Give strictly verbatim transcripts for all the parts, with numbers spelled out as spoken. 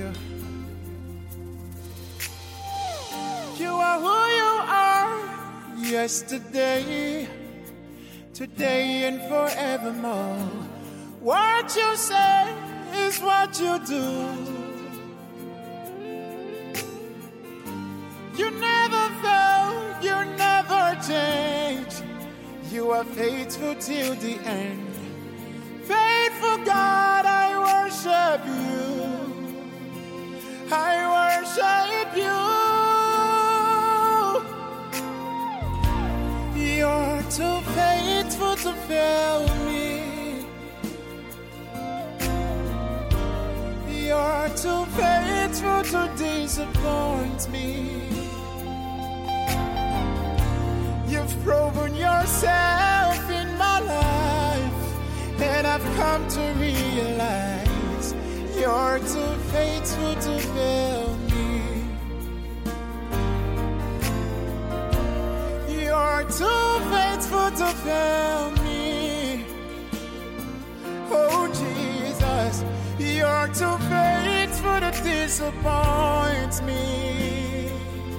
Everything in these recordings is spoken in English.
you. You are who you are, yesterday, today, and forevermore. What you say is what you do. You never fail, you never change. You are faithful till the end. Faithful God, I worship you. I worship you. You're too faithful to fail me. You're too faithful to disappoint me. You've proven yourself in my life, and I've come to realize you're too faithful to fail me. You're too faithful to fail me. Oh Jesus, you're too faithful to disappoint me.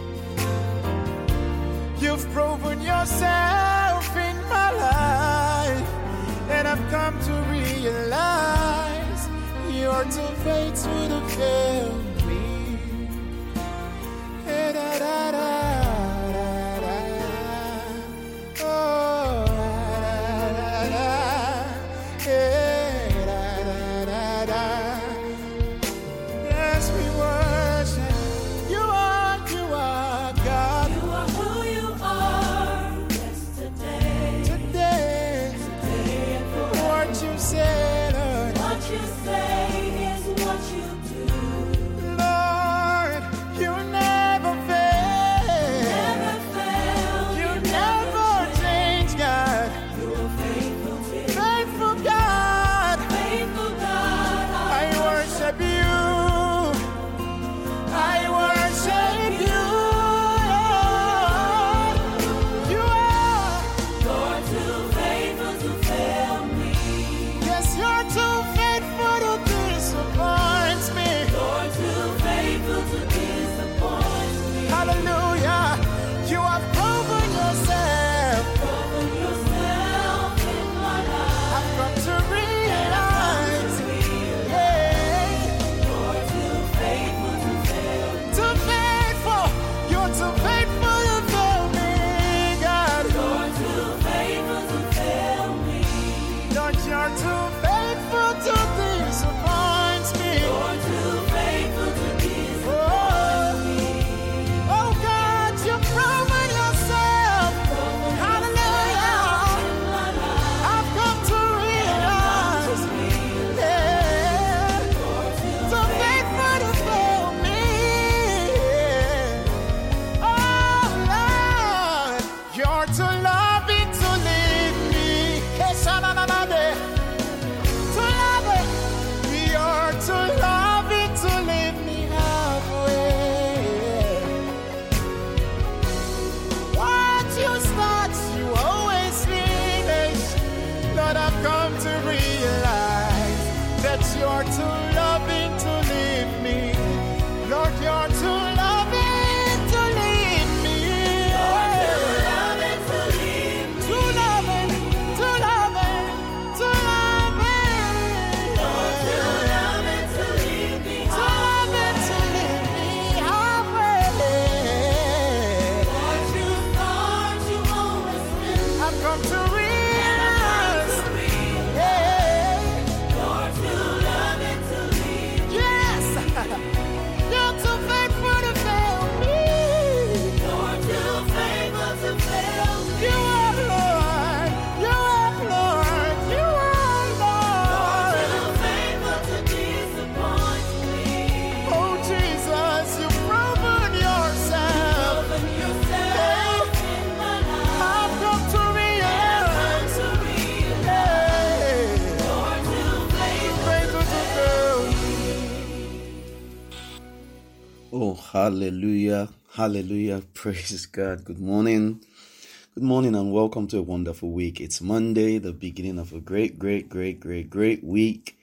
You've proven yourself in my life, and I've come to realize you're too faithful to fail me. Hey, da, da, da, da, da. Oh, da, da, da. Hey, da, da, da, da. Yes, we worship. You are, you are God. You are who you are, yesterday, Today, today and forever. what you say, Lord. What you say is what you do. Lord, you never fail. Never fail, You you never change, God. You are faithful to Faithful God, faithful God. I worship you. I worship you. Lord. You are. You're too faithful to fail me. Yes, you're too faithful to disappoint me. You're too faithful to disappoint me. Hallelujah. You have proven yourself. Proven yourself in my life. I've come to realize. Yeah. You're too faithful to fail me. Too faithful. You're too faithful to fail me, God. You're too faithful to fail me. Lord, you're too faithful to disappoint me. You're too faithful to disappoint Oh, me. oh God, you've proven yourself. Hallelujah. In my life, I've come to realize. Yeah. you're too So faithful to fail me. Oh Lord, you're too loving to leave me. Hey, sha-na-na-na-de. Too loving. You're too loving to leave me halfway. What you start, you always finish. Lord, I've come to realize that you're too loving to leave me. Lord, you're too loving to leave me. too loving to leave me. Too loving, too loving, too loving. Too loving to leave me. Too loving to leave me halfway. What you thought you always been. I've come to And realize. I'm to realize Yeah. you're too loving to leave me. Yes, you're too faithful to fail me. You're too faithful to fail me. You are Lord, you are Lord, you are Lord. Too faithful to disappoint me. Oh Jesus, you've proven yourself. Open yourself in my life. I've come to Come realize. to realize Hey, you're too faithful faithful to fail me. Oh, hallelujah. Hallelujah. Praise God. Good morning. Good morning and welcome to a wonderful week. It's Monday, the beginning of a great, great, great, great, great week.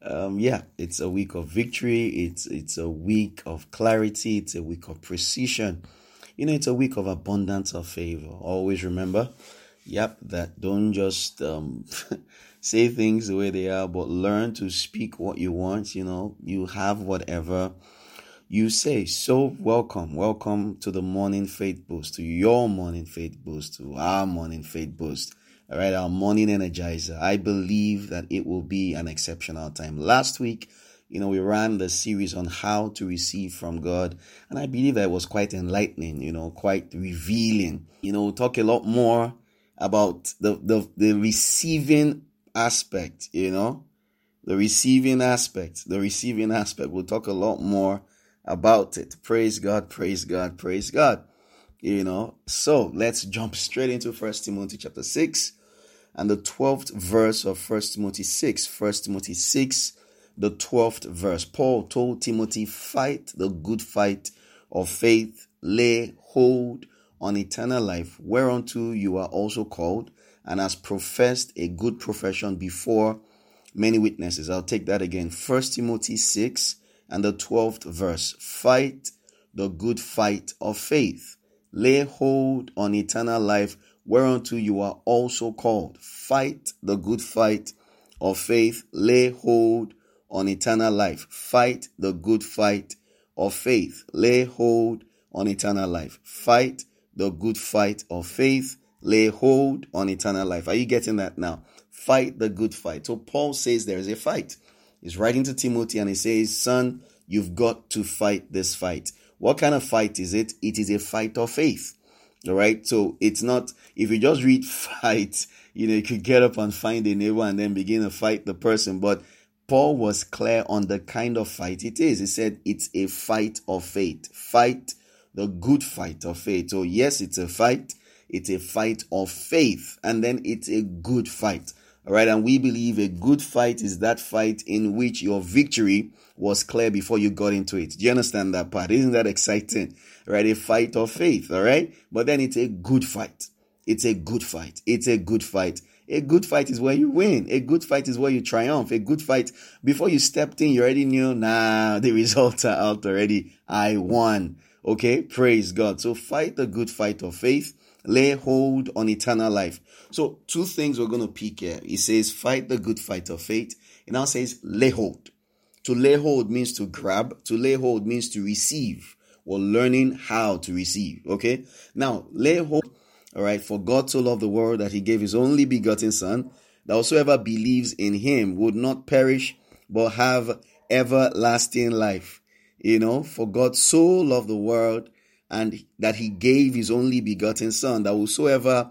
um, yeah, it's a week of victory. It's it's a week of clarity. It's a week of precision. You know, it's a week of abundance of favor. Always remember, yep, that don't just um, say things the way they are, but learn to speak what you want. You know, you have whatever you say. So welcome, welcome to the Morning Faith Boost, to your Morning Faith Boost, to our Morning Faith Boost. All right, our morning energizer. I believe that it will be an exceptional time. Last week, you know, we ran the series on how to receive from God, and I believe that it was quite enlightening, you know, quite revealing. You know, we'll talk a lot more about the, the, the receiving aspect, you know, the receiving aspect, the receiving aspect. We'll talk a lot more about it. Praise God, praise God, praise God. You know, so let's jump straight into First Timothy chapter six and the twelfth verse of First Timothy six. First Timothy six, the twelfth verse. Paul told Timothy, fight the good fight of faith, lay hold on eternal life, whereunto you are also called, and has professed a good profession before many witnesses. I'll take that again. First Timothy six and the twelfth verse. Fight the good fight of faith. Lay hold on eternal life, whereunto you are also called. Fight the good fight of faith. Lay hold on eternal life. Fight the good fight of faith. Lay hold on eternal life. Fight the good fight of faith. Lay hold on eternal life. Are you getting that now? Fight the good fight. So Paul says there is a fight. He's writing to Timothy and he says, son, you've got to fight this fight. What kind of fight is it? It is a fight of faith. All right. So it's not, if you just read fight, you know, you could get up and find a neighbor and then begin to fight the person. But Paul was clear on the kind of fight it is. He said it's a fight of faith. Fight the good fight of faith. So yes, it's a fight. It's a fight of faith. And then it's a good fight. All right. And we believe a good fight is that fight in which your victory was clear before you got into it. Do you understand that part? Isn't that exciting? Right? A fight of faith. All right. But then it's a good fight. It's a good fight. It's a good fight. A good fight is where you win. A good fight is where you triumph. A good fight, before you stepped in, you already knew, nah, the results are out already. I won. Okay. Praise God. So fight the good fight of faith. Lay hold on eternal life. So two things we're going to pick here. He says, fight the good fight of faith. It now says, lay hold. To lay hold means to grab. To lay hold means to receive. We're learning how to receive. Okay. Now, lay hold. All right. For God so loved the world that he gave his only begotten son, that whosoever believes in him would not perish, but have everlasting life. You know, for God so loved the world and that he gave his only begotten son, that whosoever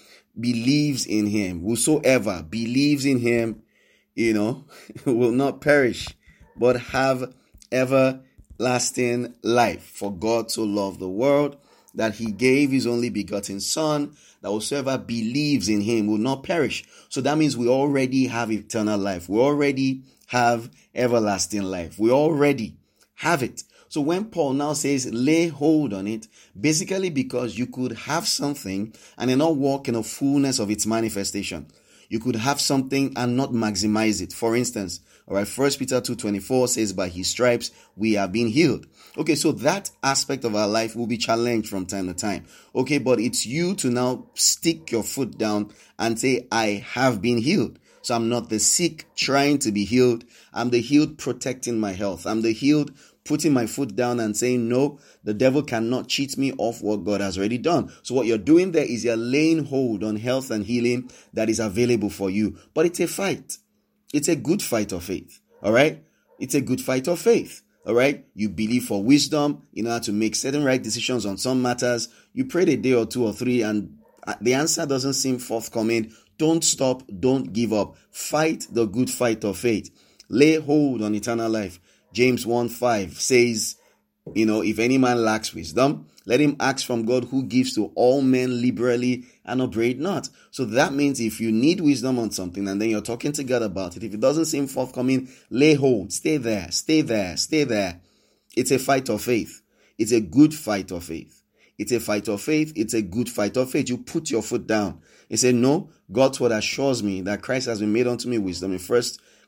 believes in him, whosoever believes in him, you know, will not perish, but have everlasting life. For God so loved the world that he gave his only begotten son, that whosoever believes in him will not perish. So that means we already have eternal life. We already have everlasting life. We already have it. So when Paul now says lay hold on it, basically because you could have something and then not walk in the fullness of its manifestation. You could have something and not maximize it. For instance, all right, First Peter two twenty-four says, by his stripes we have been healed. Okay, so that aspect of our life will be challenged from time to time. Okay, but it's you to now stick your foot down and say, I have been healed. So I'm not the sick trying to be healed. I'm the healed protecting my health. I'm the healed putting my foot down and saying, no, the devil cannot cheat me off what God has already done. So what you're doing there is you're laying hold on health and healing that is available for you. But it's a fight. It's a good fight of faith. All right. It's a good fight of faith. All right. You believe for wisdom in order to make certain right decisions on some matters. You prayed a day or two or three and the answer doesn't seem forthcoming. Don't stop. Don't give up. Fight the good fight of faith. Lay hold on eternal life. James one five says, you know, if any man lacks wisdom, let him ask from God who gives to all men liberally and upbraid not. So that means if you need wisdom on something and then you're talking to God about it, if it doesn't seem forthcoming, lay hold, stay there, stay there, stay there. It's a fight of faith. It's a good fight of faith. It's a fight of faith. It's a good fight of faith. You put your foot down. He said, no, God's word assures me that Christ has been made unto me wisdom. In First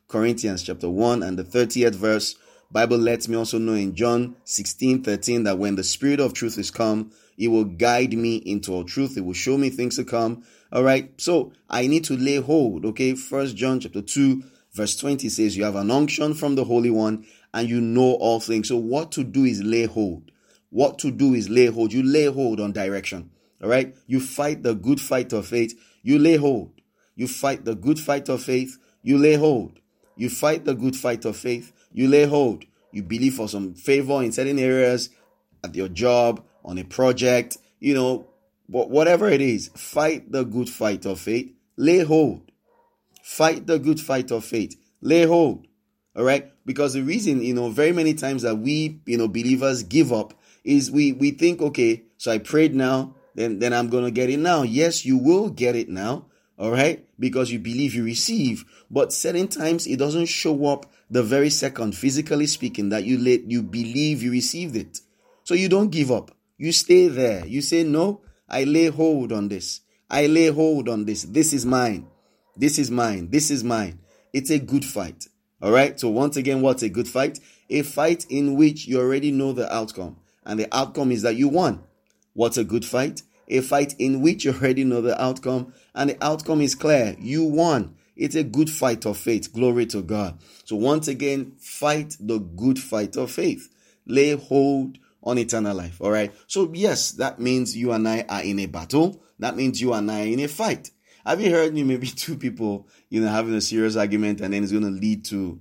Corinthians chapter one and the thirtieth verse. Bible lets me also know in John sixteen thirteen that when the Spirit of truth is come, He will guide me into all truth. He will show me things to come. All right. So I need to lay hold. Okay. First John chapter two verse twenty says you have an unction from the Holy One and you know all things. So what to do is lay hold. What to do is lay hold. You lay hold on direction. All right. You fight the good fight of faith. You lay hold. You fight the good fight of faith. You lay hold. You fight the good fight of faith. You lay hold. You believe for some favor in certain areas, at your job, on a project, you know, whatever it is. Fight the good fight of faith. Lay hold. Fight the good fight of faith. Lay hold. All right. Because the reason, you know, very many times that we, you know, believers give up is we, we think, okay, so I prayed now, then, then I'm going to get it now. Yes, you will get it now. All right. Because you believe you receive. But certain times it doesn't show up the very second, physically speaking, that you let you believe you received it. So you don't give up. You stay there. You say, no, I lay hold on this. I lay hold on this. This is mine. This is mine. This is mine. It's a good fight. All right. So once again, what's a good fight? A fight in which you already know the outcome. And the outcome is that you won. What's a good fight? A fight in which you already know the outcome. And the outcome is clear. You won. It's a good fight of faith. Glory to God. So once again, fight the good fight of faith. Lay hold on eternal life. All right. So yes, that means you and I are in a battle. That means you and I are in a fight. Have you heard you maybe two people, you know, having a serious argument and then it's going to lead to,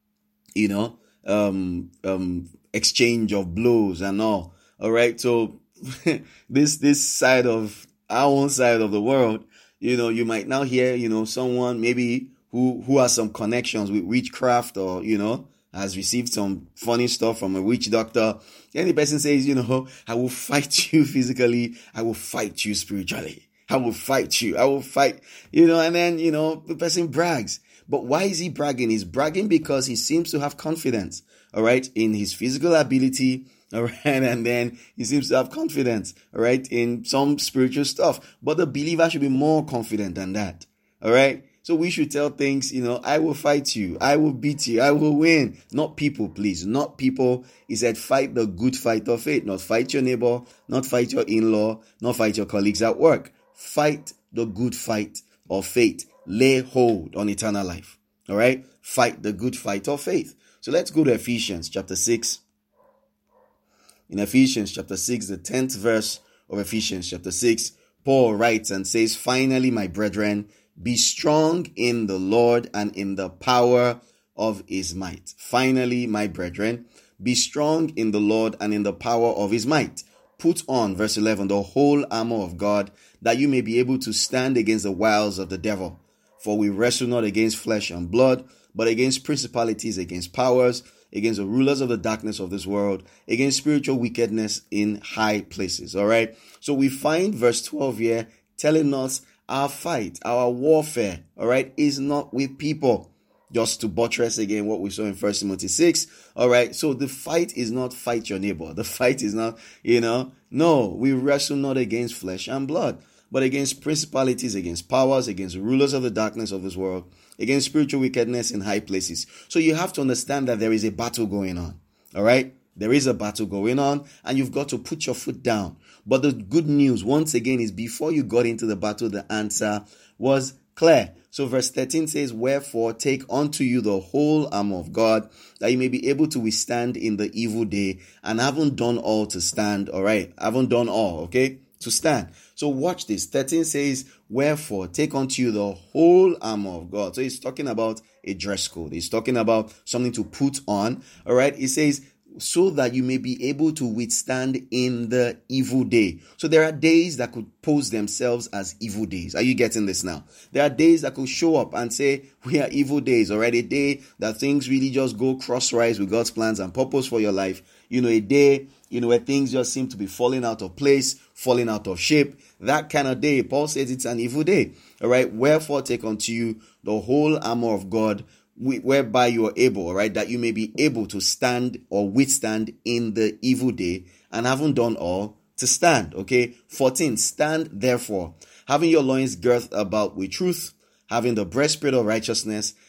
you know, um, um, exchange of blows and all. All right. So this, this side of our own side of the world, you know, you might now hear, you know, someone maybe who, who has some connections with witchcraft or, you know, has received some funny stuff from a witch doctor. Then the person says, you know, I will fight you physically. I will fight you spiritually. I will fight you. I will fight, you know, and then, you know, the person brags. But why is he bragging? He's bragging because he seems to have confidence, all right, in his physical ability, all right, and then he seems to have confidence, all right, in some spiritual stuff. But the believer should be more confident than that, all right? So we should tell things, you know, I will fight you. I will beat you. I will win. Not people, please. Not people. He said, fight the good fight of faith. Not fight your neighbor. Not fight your in-law. Not fight your colleagues at work. Fight the good fight of faith. Lay hold on eternal life. All right? Fight the good fight of faith. So let's go to Ephesians chapter six. In Ephesians chapter six, the tenth verse of Ephesians chapter six, Paul writes and says, finally, my brethren, be strong in the Lord and in the power of his might. Finally, my brethren, be strong in the Lord and in the power of his might. Put on, verse eleven, the whole armor of God, that you may be able to stand against the wiles of the devil. For we wrestle not against flesh and blood, but against principalities, against powers, against the rulers of the darkness of this world, against spiritual wickedness in high places. All right. So we find verse twelve here telling us our fight, our warfare, all right, is not with people. Just to buttress again what we saw in First Timothy six. All right. So the fight is not fight your neighbor. The fight is not, you know, no, we wrestle not against flesh and blood, but against principalities, against powers, against rulers of the darkness of this world, against spiritual wickedness in high places. So you have to understand that there is a battle going on. All right. There is a battle going on and you've got to put your foot down. But the good news, once again, is before you got into the battle, the answer was clear. So verse thirteen says, wherefore take unto you the whole armor of God, that you may be able to withstand in the evil day, and haven't done all to stand. All right. Haven't done all. Okay. To stand. So watch this. thirteen says, wherefore take unto you the whole armor of God. So he's talking about a dress code. He's talking about something to put on. All right. He says, so that you may be able to withstand in the evil day. So there are days that could pose themselves as evil days. Are you getting this now? There are days that could show up and say, we are evil days. All right. A day that things really just go crosswise with God's plans and purpose for your life. You know, a day, you know, where things just seem to be falling out of place, falling out of shape. That kind of day, Paul says it's an evil day. All right. Wherefore take unto you the whole armor of God, whereby you are able, all right, that you may be able to stand or withstand in the evil day, and haven't done all to stand. Okay. fourteen, stand therefore, having your loins girt about with truth, having the breastplate of righteousness,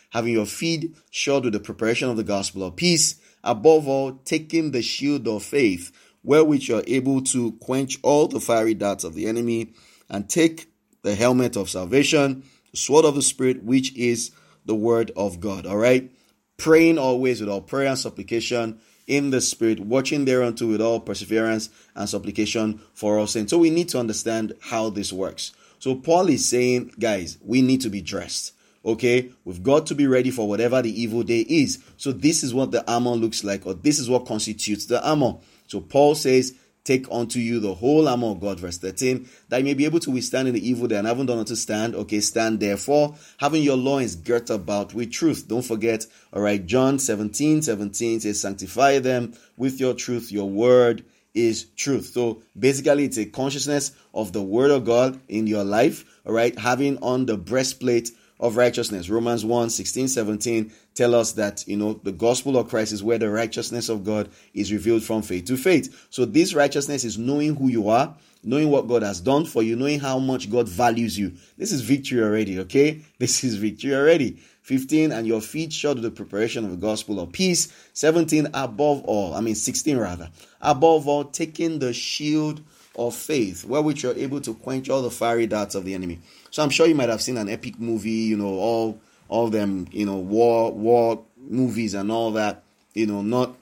having your feet shod with the preparation of the gospel of peace, above all, taking the shield of faith, wherewith you are able to quench all the fiery darts of the enemy, and take the helmet of salvation, the sword of the Spirit, which is the word of God. All right? Praying always with all prayer and supplication in the Spirit, watching thereunto with all perseverance and supplication for all saints. So we need to understand how this works. So Paul is saying, guys, we need to be dressed. Okay, we've got to be ready for whatever the evil day is. So this is what the armor looks like, or this is what constitutes the armor. So Paul says, take unto you the whole armor of God, verse thirteen, that you may be able to withstand in the evil day, and haven't done to stand. Okay, stand therefore, having your loins girt about with truth. Don't forget, all right, John seventeen, seventeen says, sanctify them with your truth. Your word is truth. So basically, it's a consciousness of the word of God in your life, all right, having on the breastplate of righteousness. Romans one, sixteen, seventeen tell us that, you know, the gospel of Christ is where the righteousness of God is revealed from faith to faith. So this righteousness is knowing who you are, knowing what God has done for you, knowing how much God values you. This is victory already, okay? This is victory already. fifteen, and your feet shod with the preparation of the gospel of peace. seventeen, above all, I mean sixteen rather, above all, taking the shield of faith, wherewith you're able to quench all the fiery darts of the enemy. So I'm sure you might have seen an epic movie, you know, all all them, you know, war war movies and all that, you know, not,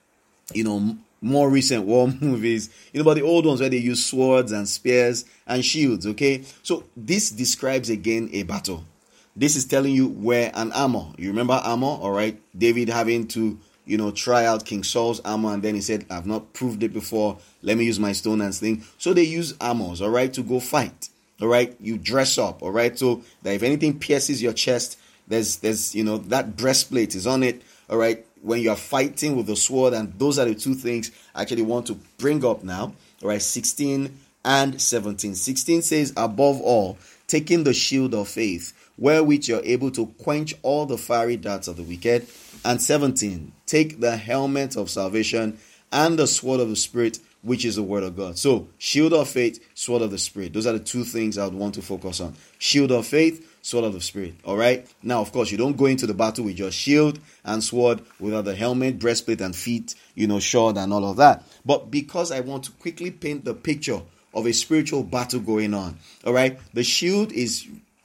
you know, more recent war movies, you know, but the old ones where they use swords and spears and shields, okay? So this describes again a battle. This is telling you where an armor. You remember armor, all right? David having to, you know, try out King Saul's armor, and then he said, I've not proved it before. Let me use my stone and sling. So they use armors, all right, to go fight. All right, you dress up, all right, so that if anything pierces your chest, there's, there's, you know, that breastplate is on it, all right, when you're fighting with the sword. And those are the two things I actually want to bring up now, all right, sixteen and seventeen. sixteen says, above all, taking the shield of faith, wherewith you're able to quench all the fiery darts of the wicked. And seventeen, take the helmet of salvation and the sword of the Spirit, which is the word of God. So, shield of faith, sword of the Spirit. Those are the two things I would want to focus on. Shield of faith, sword of the Spirit. All right? Now, of course, you don't go into the battle with your shield and sword without the helmet, breastplate, and feet, you know, shod and all of that. But because I want to quickly paint the picture of a spiritual battle going on, all right? The shield is,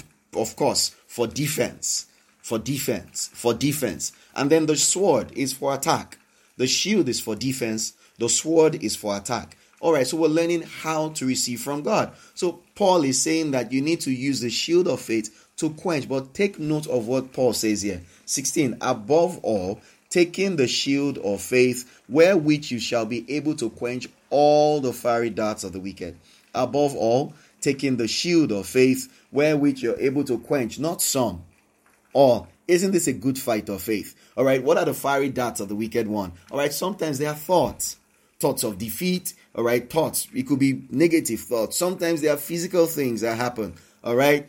of course, for defense, for defense, for defense. And then the sword is for attack. The shield is for defense. The sword is for attack. All right, so we're learning how to receive from God. So Paul is saying that you need to use the shield of faith to quench. But take note of what Paul says here. sixteen, above all, taking the shield of faith, wherewith you shall be able to quench all the fiery darts of the wicked. Above all, taking the shield of faith, wherewith you're able to quench, not some, all. Isn't this a good fight of faith? All right, what are the fiery darts of the wicked one? All right, sometimes they are thoughts. Thoughts of defeat, all right, thoughts. It could be negative thoughts. Sometimes there are physical things that happen, all right?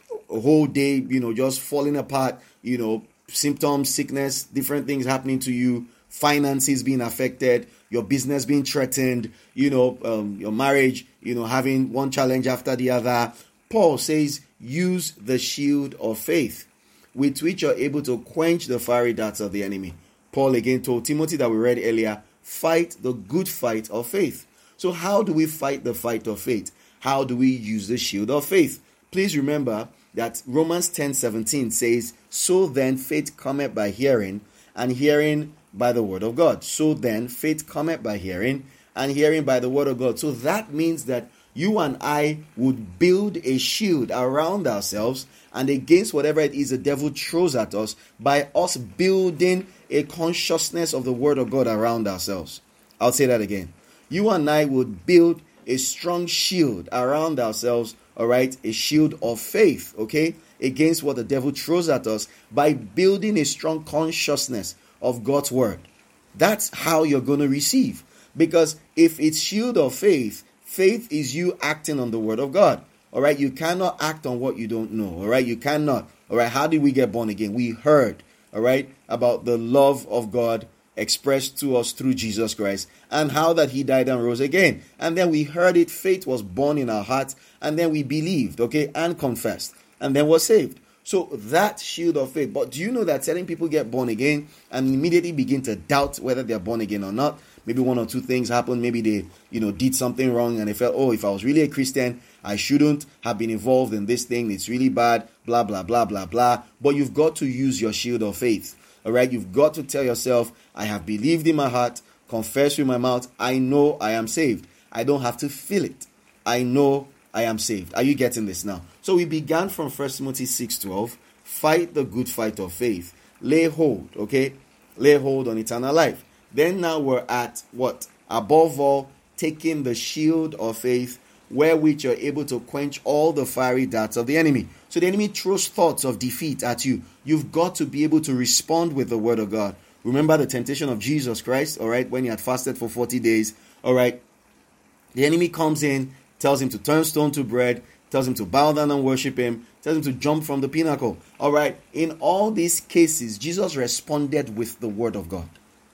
A whole day, you know, just falling apart, you know, symptoms, sickness, different things happening to you, finances being affected, your business being threatened, you know, um, your marriage, you know, having one challenge after the other. Paul says, use the shield of faith, with which you're able to quench the fiery darts of the enemy. Paul again told Timothy that we read earlier, fight the good fight of faith. So how do we fight the fight of faith? How do we use the shield of faith? Please remember that Romans ten seventeen says, so then faith cometh by hearing, and hearing by the word of God. So then faith cometh by hearing, and hearing by the word of God. So that means that you and I would build a shield around ourselves and against whatever it is the devil throws at us by us building a consciousness of the word of God around ourselves. I'll say that again. You and I would build a strong shield around ourselves, all right? A shield of faith, okay? Against what the devil throws at us by building a strong consciousness of God's word. That's how you're going to receive. Because if it's shield of faith, faith is you acting on the word of God. All right, you cannot act on what you don't know. All right, you cannot. All right, how did we get born again? We heard, all right, about the love of God expressed to us through Jesus Christ and how that he died and rose again. And then we heard it, faith was born in our hearts, and then we believed, okay, and confessed, and then was saved. So that shield of faith. But do you know that certain people get born again and immediately begin to doubt whether they're born again or not? Maybe one or two things happened. Maybe they, you know, did something wrong and they felt, oh, if I was really a Christian, I shouldn't have been involved in this thing. It's really bad, blah, blah, blah, blah, blah. But you've got to use your shield of faith. All right. You've got to tell yourself, I have believed in my heart, confess with my mouth. I know I am saved. I don't have to feel it. I know I am saved. Are you getting this now? So we began from First Timothy six twelve. Fight the good fight of faith. Lay hold, okay? Lay hold on eternal life. Then now we're at what? Above all, taking the shield of faith, wherewith you're able to quench all the fiery darts of the enemy. So the enemy throws thoughts of defeat at you. You've got to be able to respond with the word of God. Remember the temptation of Jesus Christ, all right, when he had fasted for forty days, all right? The enemy comes in, tells him to turn stone to bread, tells him to bow down and worship him, tells him to jump from the pinnacle. All right. In all these cases, Jesus responded with the word of God.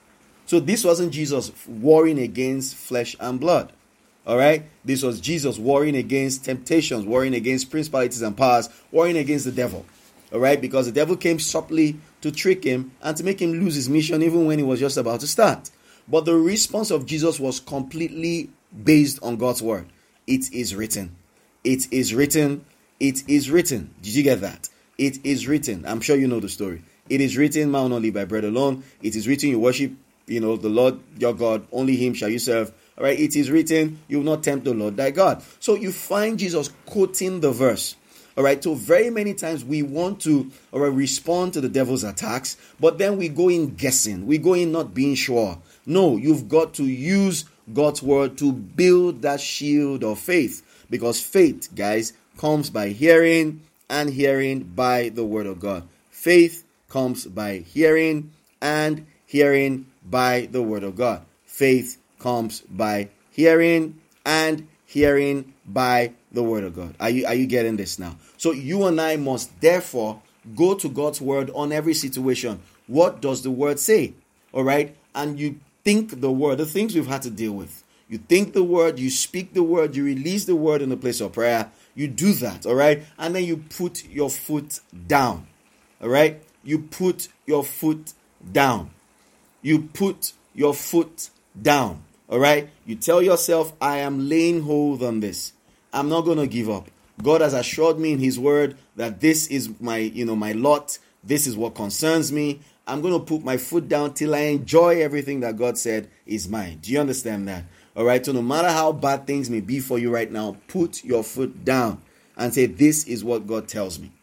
So this wasn't Jesus warring against flesh and blood. All right. This was Jesus warring against temptations, warring against principalities and powers, warring against the devil. All right. Because the devil came subtly to trick him and to make him lose his mission even when he was just about to start. But the response of Jesus was completely based on God's word. It is written. It is written. It is written. Did you get that? It is written. I'm sure you know the story. It is written, man will not live by bread alone. It is written, you worship, you know, the Lord your God. Only him shall you serve. All right. It is written, you will not tempt the Lord thy God. So you find Jesus quoting the verse. All right. So very many times we want to or respond to the devil's attacks, but then we go in guessing. We go in not being sure. No, you've got to use God's word to build that shield of faith, because faith, guys, comes by hearing and hearing by the word of God. Faith comes by hearing and hearing by the word of God. Faith comes by hearing and hearing by the word of God. Are you, are you getting this now? So you and I must therefore go to God's word on every situation. What does the word say? All right. And you think the word, the things we've had to deal with. You think the word, you speak the word, you release the word in the place of prayer. You do that, all right? And then you put your foot down, all right? You put your foot down. You put your foot down, all right? You tell yourself, I am laying hold on this. I'm not going to give up. God has assured me in his word that this is my, you know, my lot. This is what concerns me. I'm going to put my foot down till I enjoy everything that God said is mine. Do you understand that? All right. So no matter how bad things may be for you right now, put your foot down and say, this is what God tells me.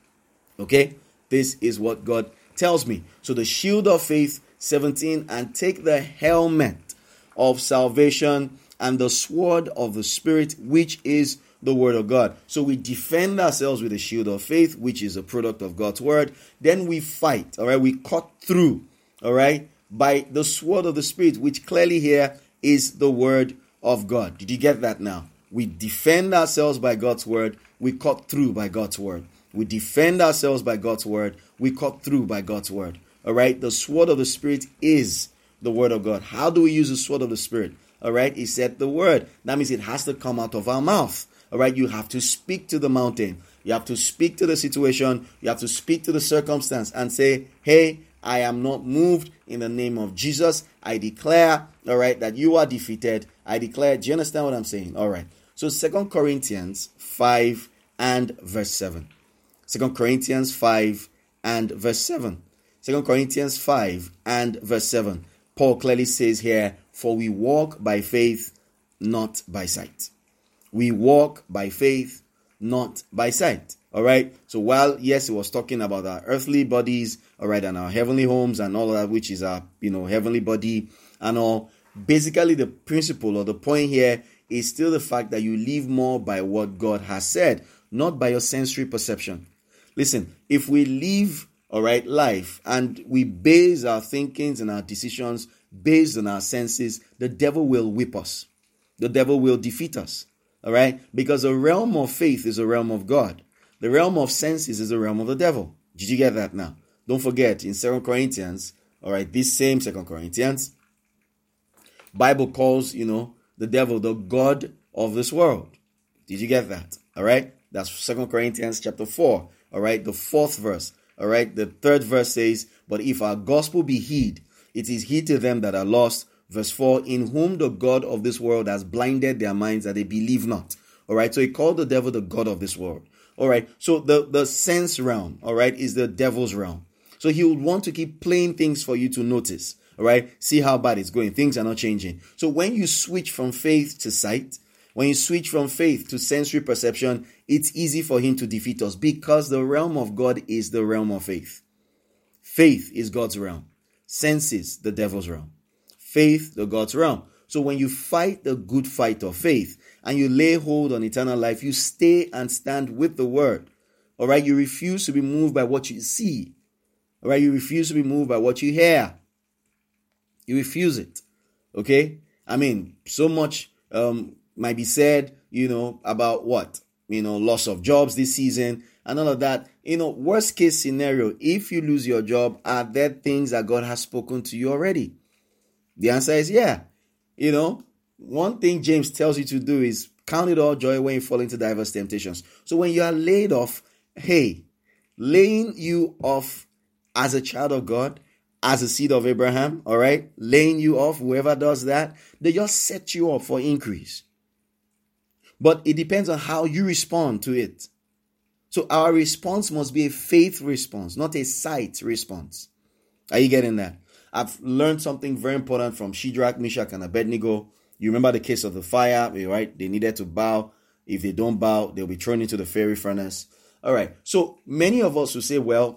Okay. This is what God tells me. So the shield of faith, seventeen, and take the helmet of salvation and the sword of the Spirit, which is the word of God. So we defend ourselves with the shield of faith, which is a product of God's word. Then we fight, all right? We cut through, all right, by the sword of the Spirit, which clearly here is the word of God. Did you get that now? We defend ourselves by God's word. We cut through by God's word. We defend ourselves by God's word. We cut through by God's word. All right? The sword of the Spirit is the word of God. How do we use the sword of the Spirit? All right? He said the word. That means it has to come out of our mouth. All right, you have to speak to the mountain. You have to speak to the situation. You have to speak to the circumstance and say, hey, I am not moved in the name of Jesus. I declare, all right, that you are defeated. I declare, do you understand what I'm saying? All right. So Second Corinthians five and verse seven. Second Corinthians five and verse seven. Second Corinthians five and verse seven. Paul clearly says here, for we walk by faith, not by sight. We walk by faith, not by sight. All right. So while, yes, it was talking about our earthly bodies, all right, and our heavenly homes and all that, which is our, you know, heavenly body and all. Basically, the principle or the point here is still the fact that you live more by what God has said, not by your sensory perception. Listen, if we live, all right, life and we base our thinkings and our decisions based on our senses, the devil will whip us. The devil will defeat us. All right, because the realm of faith is a realm of God. The realm of senses is the realm of the devil. Did you get that now? Don't forget in Second Corinthians, all right, this same Second Corinthians, Bible calls, you know, the devil the God of this world. Did you get that? All right, That's Second Corinthians chapter four. All right, the fourth verse. All right, the third verse says, but if our gospel be hid, it is hid to them that are lost. Verse four, in whom the God of this world has blinded their minds that they believe not. All right, so he called the devil the God of this world. All right, so the, the sense realm, all right, is the devil's realm. So he would want to keep playing things for you to notice. All right, see how bad it's going. Things are not changing. So when you switch from faith to sight, when you switch from faith to sensory perception, it's easy for him to defeat us because the realm of God is the realm of faith. Faith is God's realm. Senses, the devil's realm. Faith, the God's realm. So when you fight the good fight of faith and you lay hold on eternal life, you stay and stand with the word. All right, you refuse to be moved by what you see. All right, you refuse to be moved by what you hear. You refuse it. Okay? I mean, so much um, might be said, you know, about what? You know, loss of jobs this season and all of that. You know, worst case scenario, if you lose your job, are there things that God has spoken to you already? The answer is yeah. You know, one thing James tells you to do is count it all joy when you fall into diverse temptations. So when you are laid off, hey, laying you off as a child of God, as a seed of Abraham, all right, laying you off, whoever does that, they just set you up for increase. But it depends on how you respond to it. So our response must be a faith response, not a sight response. Are you getting that? I've learned something very important from Shadrach, Meshach, and Abednego. You remember the case of the fire, right? They needed to bow. If they don't bow, they'll be thrown into the fiery furnace. All right. So many of us will say, well,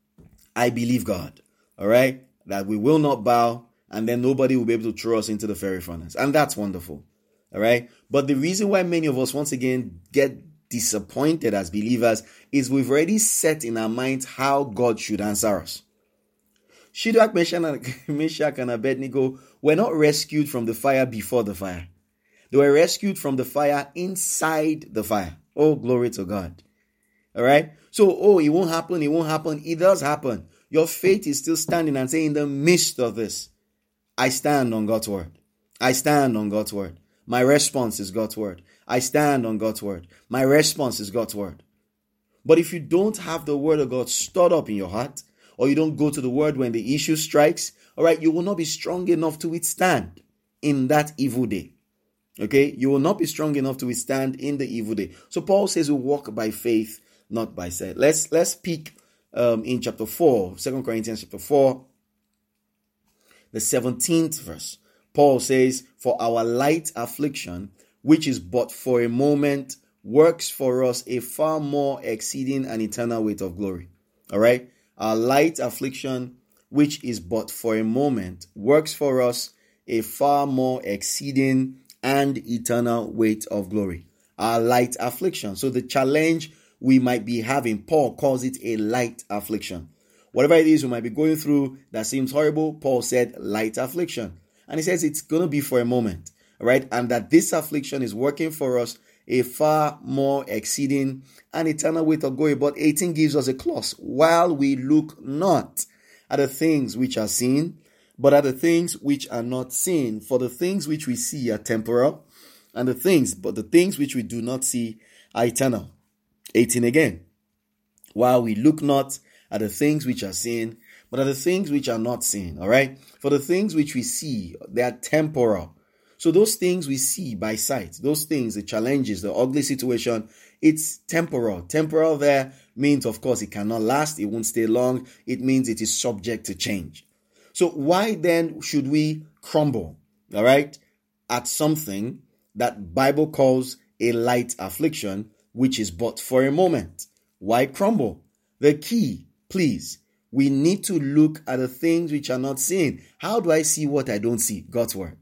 I believe God. All right, that we will not bow, and then nobody will be able to throw us into the fiery furnace. And that's wonderful. All right. But the reason why many of us, once again, get disappointed as believers is we've already set in our minds how God should answer us. Shadrach, Meshach, and Abednego were not rescued from the fire before the fire. They were rescued from the fire inside the fire. Oh, glory to God. All right. So, oh, it won't happen. It won't happen. It does happen. Your faith is still standing and saying, in the midst of this, I stand on God's word. I stand on God's word. My response is God's word. I stand on God's word. My response is God's word. But if you don't have the word of God stored up in your heart, or you don't go to the word when the issue strikes, all right, you will not be strong enough to withstand in that evil day. Okay, you will not be strong enough to withstand in the evil day. So Paul says we walk by faith, not by sight. Let's let's peek Um, in chapter four, Second Corinthians chapter four, the seventeenth verse. Paul says, for our light affliction, which is but for a moment, works for us a far more exceeding and eternal weight of glory. All right. Our light affliction, which is but for a moment, works for us a far more exceeding and eternal weight of glory. Our light affliction. So the challenge we might be having, Paul calls it a light affliction. Whatever it is we might be going through that seems horrible, Paul said light affliction. And he says it's going to be for a moment, right? And that this affliction is working for us a far more exceeding and eternal weight of glory. But eighteen gives us a clause. While we look not at the things which are seen, but at the things which are not seen. For the things which we see are temporal, and the things, but the things which we do not see are eternal. eighteen again. While we look not at the things which are seen, but at the things which are not seen. All right. For the things which we see, they are temporal. So those things we see by sight, those things, the challenges, the ugly situation, it's temporal. Temporal there means, of course, it cannot last. It won't stay long. It means it is subject to change. So why then should we crumble, all right, at something that Bible calls a light affliction, which is but for a moment? Why crumble? The key, please, we need to look at the things which are not seen. How do I see what I don't see? God's word.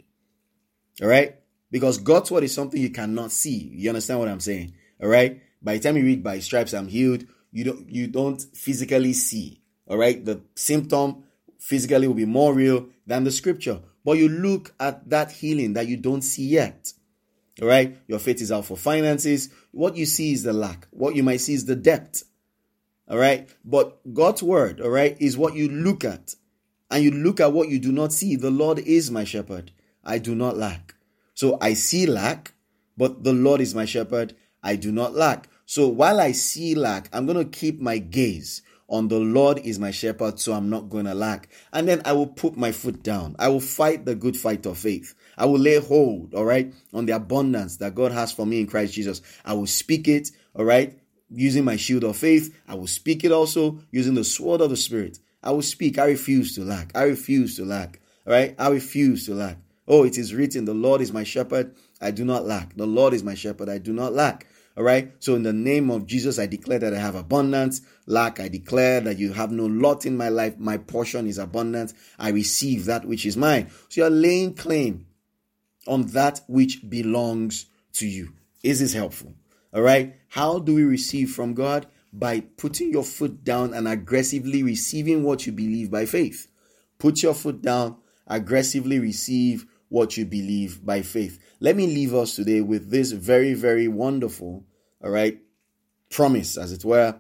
All right? Because God's word is something you cannot see. You understand what I'm saying? All right? By the time you read by stripes I'm healed, you don't you don't physically see. All right? The symptom physically will be more real than the scripture. But you look at that healing that you don't see yet. All right? Your faith is out for finances. What you see is the lack. What you might see is the depth. All right? But God's word, all right, is what you look at. And you look at what you do not see. The Lord is my shepherd. I do not lack. So I see lack, but the Lord is my shepherd. I do not lack. So while I see lack, I'm going to keep my gaze on the Lord is my shepherd, so I'm not going to lack. And then I will put my foot down. I will fight the good fight of faith. I will lay hold, all right, on the abundance that God has for me in Christ Jesus. I will speak it, all right, using my shield of faith. I will speak it also using the sword of the Spirit. I will speak. I refuse to lack. I refuse to lack, all right? I refuse to lack. Oh, it is written, the Lord is my shepherd, I do not lack. The Lord is my shepherd, I do not lack. All right. So in the name of Jesus, I declare that I have abundance. Lack, I declare that you have no lot in my life. My portion is abundant. I receive that which is mine. So you're laying claim on that which belongs to you. Is this helpful? All right. How do we receive from God? By putting your foot down and aggressively receiving what you believe by faith. Put your foot down, aggressively receive what you believe by faith. Let me leave us today with this very, very wonderful, all right, promise, as it were,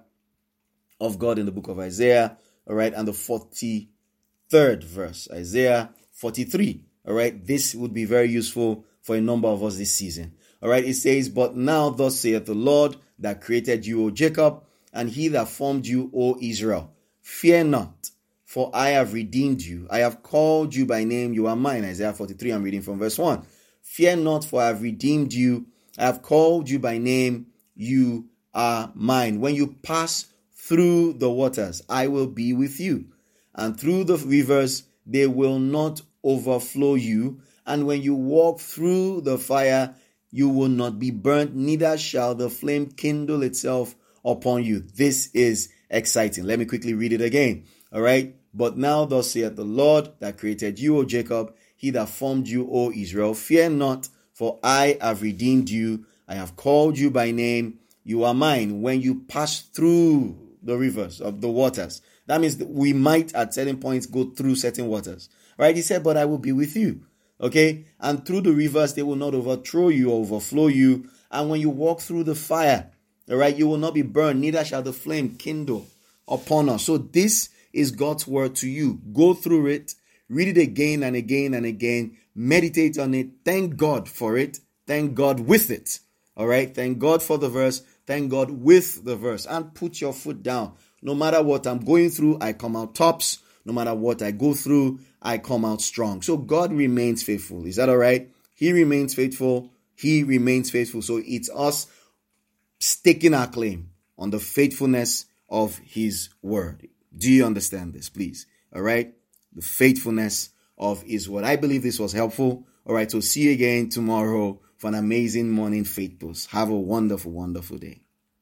of God in the book of Isaiah, all right, and the forty-third verse, Isaiah forty-three, all right. This would be very useful for a number of us this season, all right. It says, but now thus saith the Lord that created you, O Jacob, and he that formed you, O Israel, fear not, for I have redeemed you. I have called you by name. You are mine. Isaiah forty-three, I'm reading from verse one. Fear not, for I have redeemed you. I have called you by name. You are mine. When you pass through the waters, I will be with you. And through the rivers, they will not overflow you. And when you walk through the fire, you will not be burnt, neither shall the flame kindle itself upon you. This is exciting. Let me quickly read it again. All right. But now thus saith the Lord that created you, O Jacob, he that formed you, O Israel, fear not, for I have redeemed you. I have called you by name. You are mine. When you pass through the rivers of the waters, that means that we might at certain points go through certain waters. Right? He said, but I will be with you. Okay. And through the rivers, they will not overthrow you or overflow you. And when you walk through the fire, all right, you will not be burned, neither shall the flame kindle upon us. So this is God's word to you. Go through it, read it again and again and again, meditate on it, thank God for it, thank God with it. All right, thank God for the verse, thank God with the verse, and put your foot down. No matter what I'm going through, I come out tops. No matter what I go through, I come out strong. So God remains faithful. Is that all right? He remains faithful. He remains faithful. So it's us staking our claim on the faithfulness of his word. Do you understand this, please? All right. The faithfulness of his word. I believe this was helpful. All right. So see you again tomorrow for an amazing morning faith post. Have a wonderful, wonderful day.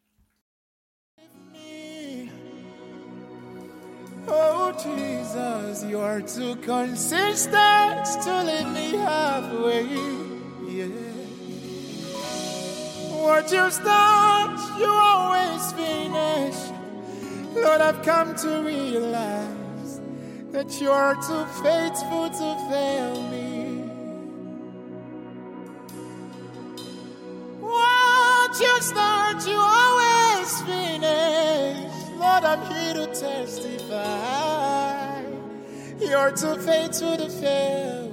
Oh, Jesus, you are too consistent to leave me halfway. Yeah. What you start, you always finish. Lord, I've come to realize that you are too faithful to fail me. What you start, you always finish. Lord, I'm here to testify. You're too faithful to fail